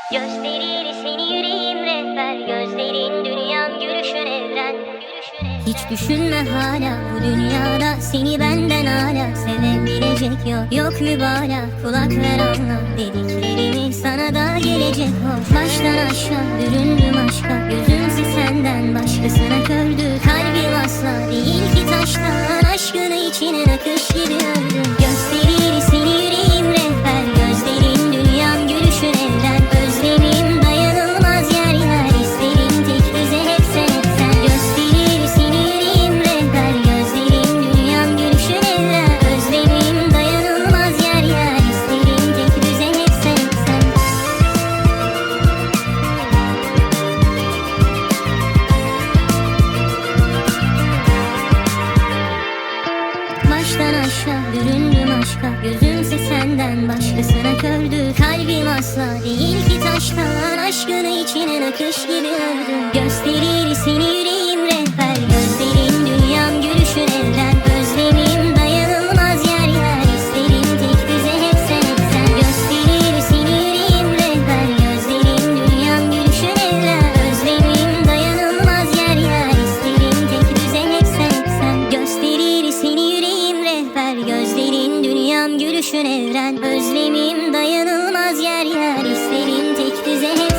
Gösterir seni yüreğim rehber, gözlerin dünyam, gülüşün evren. Hiç düşünme hala bu dünyada, seni benden hala sevebilecek yok mübalağa. Kulak ver anla dediklerimi, sana da gelecek hoş. Baştan aşağı büründüm aşka, gözümse senden başkasına kördü. Kalbim asla değil ki taştan, aşkını içine akış gibi öldüm. Gösterir seni yüreğim rehber, gözlerin dünyam, gülüşün evren. Özlemim dayanılmaz yer yer, isterim tek düze hep sen. Gösterir seni yüreğim rehber, gözlerin dünyam, gülüşün evren. Özlemim dayanılmaz yer yer, isterim tek düze hep sen. Baştan aşağı büründüm aşka, gözümse senden başkasına kördü. Kalbim asla değil ki taştan, aşkını içine akış gibi öldüm. Gösterir seni yüreğim rehber, gözlerin dünyam, gülüşün evren. Özlemim dayanılmaz yer yer, isterim tek düze hep sen. Gösterir seni yüreğim rehber, gözlerin dünyam, gülüşün evren. Özlemim dayanılmaz yer yer, isterim tek düze hep sen. Gösterir seni yüreğim rehber, gözlerin dünyam, gülüşün evren. Özlemim dayanılmaz yer yer, isterim tek düze hep